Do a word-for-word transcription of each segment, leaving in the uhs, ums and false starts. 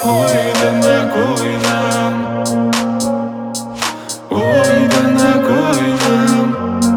Ой, да на кой нам? Ой, да на кой нам?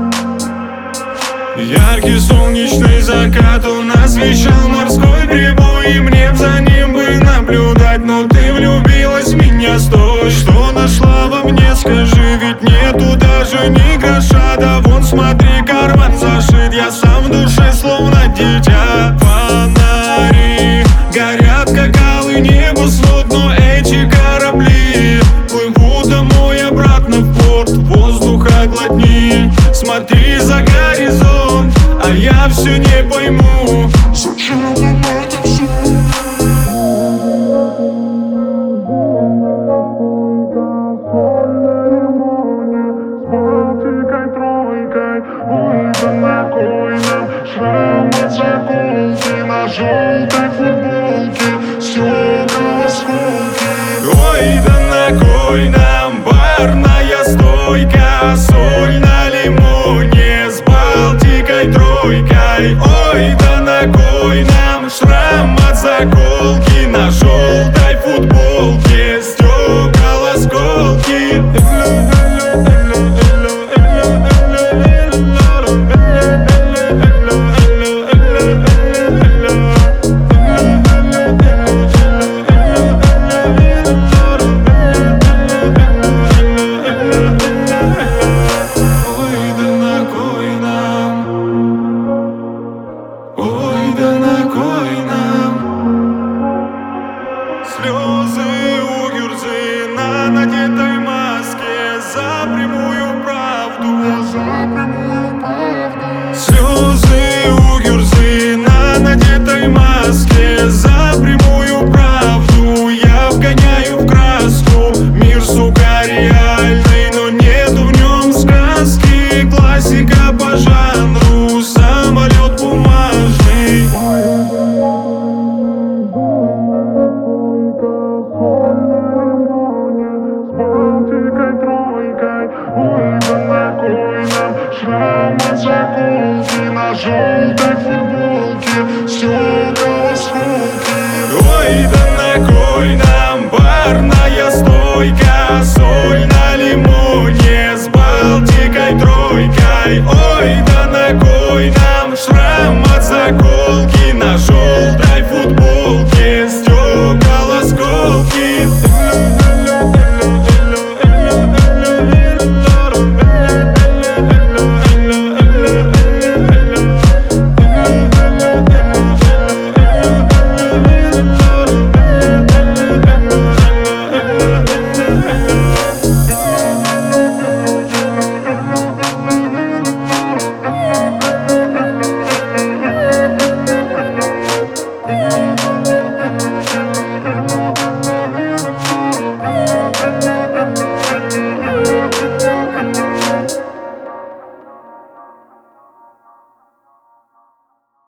Яркий солнечный закат, он освещал морской прибой, и мне б за ним бы наблюдать. Но ты влюбилась в меня, стой. Что нашла во мне, скажи, ведь нету даже ни гроша. Да вон смотри, карман зашит, я сам в душе словно дитя. Фонари горят, как алый небосвод, но эти корабли плывут домой обратно в порт. Воздуха глотни, смотри за горизонт, а я все не пойму, зачем нам это все? Ой, да на кой нам шрам от заколки на желтой футболке, стекла осколки. Ой, да на кой нам барная стойка, соль на лимоне с Балтикой тройкой. Ой, да на кой нам шрам от заколки на желтой футболке, стекла осколки. Слезы у гюрзы на надетой маске за прямую правду, за прямую правду. Слезы у гюрзы на надетой маске за прямую правду. Я вгоняю в краску мир, сука, реальный, но нету в нем сказки. Классика по жанру, самолет бумажный. Ой, да на кой нам шрам от заколки на желтой